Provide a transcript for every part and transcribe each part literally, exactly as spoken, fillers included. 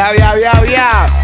Яу-яу-яу-яу.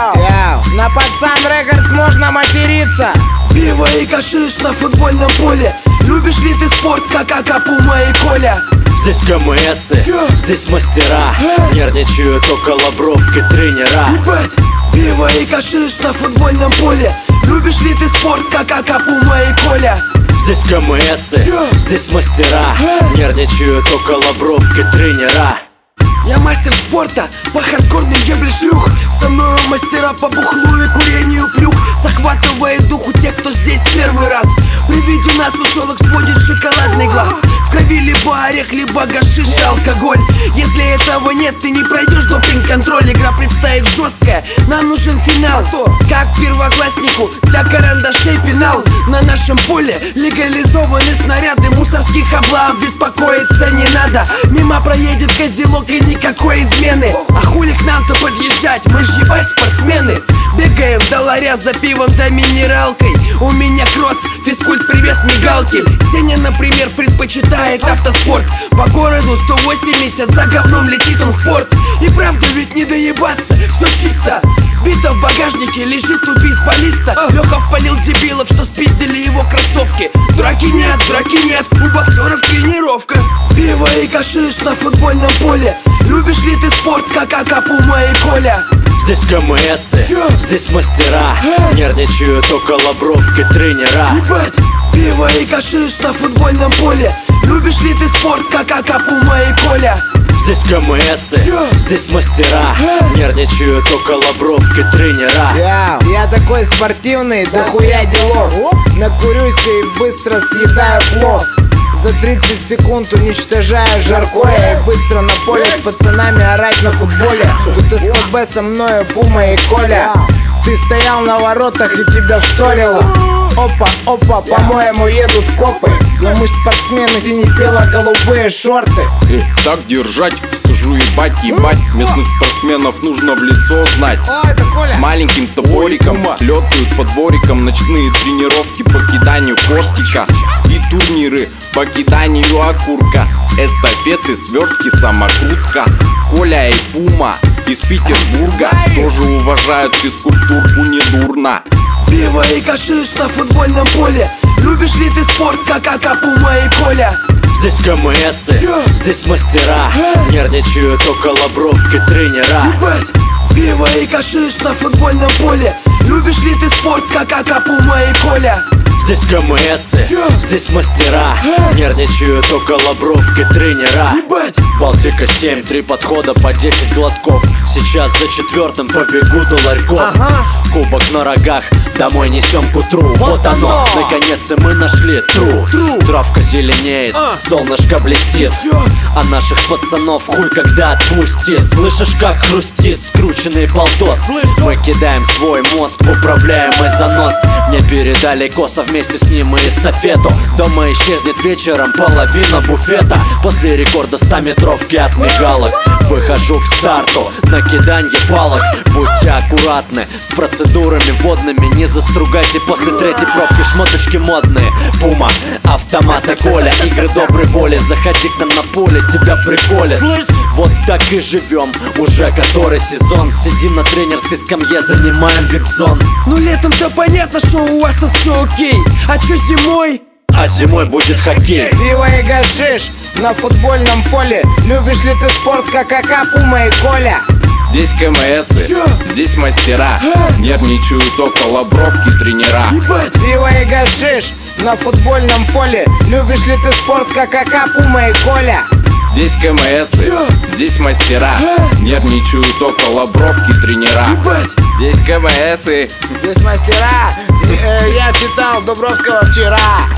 Яу. На Пацан Рекордс можно материться. Пиво и гашиш на футбольном поле. Любишь ли ты спорт, как Ака, Пума и Коля? Здесь КМСы, здесь мастера, нервничают около бровки тренера. Ебать, пиво и гашиш на футбольном поле. Любишь ли ты спорт, как Ака, Пума и Коля? Здесь КМСы, здесь мастера, нервничают около бровки тренера. Я мастер спорта, по хардкорной ебле шлюх. Со мною мастера по бухлу и курению плюх. Захватывает дух у тех, кто здесь первый раз. При виде нас у челок сводит шоколадный глаз. В крови либо орех, либо гашиш и алкоголь. Если этого нет, ты не пройдешь допинг-контроль. Игра предстоит жесткая, нам нужен финал. Как первокласснику для карандашей пенал. На нашем поле легализованы снаряды мусорских облав. Беспокоиться не надо, мимо проедет козелок и никакой измены. А хули к нам-то подъезжать, мы ж ебать спортсмены. Бегаем до ларя за пивом да минералкой. У меня кросс, физкульт, привет, мигалки. Сеня, например, предпочитает автоспорт. По городу сто восемьдесят, за говном летит он в порт. И правда ведь не доебаться, все чисто. Бита в багажнике, лежит у бейсболиста. Леха впалил дебилов, что спиздили его кроссовки. Драки нет, драки нет, у боксеров тренировка. Пиво и гашиш на футбольном поле. Любишь ли ты спорт, как Ака, Пума и Коля? Здесь КМСы, здесь мастера, нервничают около бровки тренера. Ебать, пиво и гашиш на футбольном поле. Любишь ли ты спорт, как Ака, Пума и Коля? Здесь КМСы, здесь мастера, нервничают около бровки тренера. Яу. Я такой спортивный, дохуя делов. Накурюсь и быстро съедаю плов. За тридцать секунд уничтожаю жаркое. И быстро на поле с пацанами орать на футболе. Тут СПБ со мною, Пума и Коля. Ты стоял на воротах и тебя шторило. Опа, опа, по-моему едут копы. Но мы ж спортсмены, сине-бело-голубые шорты. И так держать, скажу ебать, ебать. Местных спортсменов нужно в лицо знать. С маленьким топориком летают по дворикам. Ночные тренировки по киданию кортика. И турниры по киданию окурка. Эстафеты, свертки, самокрутка. Коля и Пума из Петербурга тоже уважают физкультурку недурно. Пиво и гашиш на футбольном поле. Любишь ли ты спорт, как Ака, Пума и Коля? Здесь КМСы, здесь мастера, нервничают около бровки тренера. Ебать, пиво и гашиш на футбольном поле. Любишь ли ты спорт, как Ака, Пума и Коля? Здесь КМСы, здесь мастера, нервничают около бровки тренера. Ебать, Балтика семь, три подхода по десять глотков. Сейчас за четвертым побегу до ларьков. Ага. Кубок на рогах, домой несем к утру. Вот, вот оно, наконец и мы нашли тру. Тру. Травка зеленеет, а. солнышко блестит. Чё? А наших пацанов хуй когда отпустит. Слышишь, как хрустит скрученный полтос? Слышь? Мы кидаем свой мозг в управляемый занос. Мне передали косо, вместе с ним и эстафету. Дома исчезнет вечером половина буфета. После рекорда ста метровки от мигалок выхожу к старту на киданье палок. Будьте аккуратны с процедурами водными. Не застругайте после третьей пробки. Шмоточки модные, Пума, автоматы Коля. Игры доброй воли, заходи к нам на поле, тебя приколят. Вот так и живем, уже который сезон. Сидим на тренерской скамье, занимаем вип-зон. Ну летом-то понятно, что у вас тут все окей. А чё зимой? А зимой будет хоккей. Пиво и гашиш на футбольном поле. Любишь ли ты спорт, как Ака, Пума и Коля? Здесь КМСы, здесь мастера, нервничают около бровки тренера. Ебать, пиво и гашиш на футбольном поле. Любишь ли ты спорт, как Ака, Пума и Коля? Здесь КМСы, здесь мастера, нервничают около бровки тренера. Ебать, здесь КМСы, здесь мастера. Э, Я читал Дубровского вчера.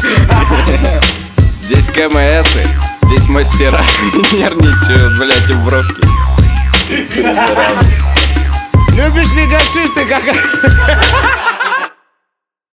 здесь КМСы, здесь мастера, нервничают, блять, у бровки. Любишь ли гашиш ты, как...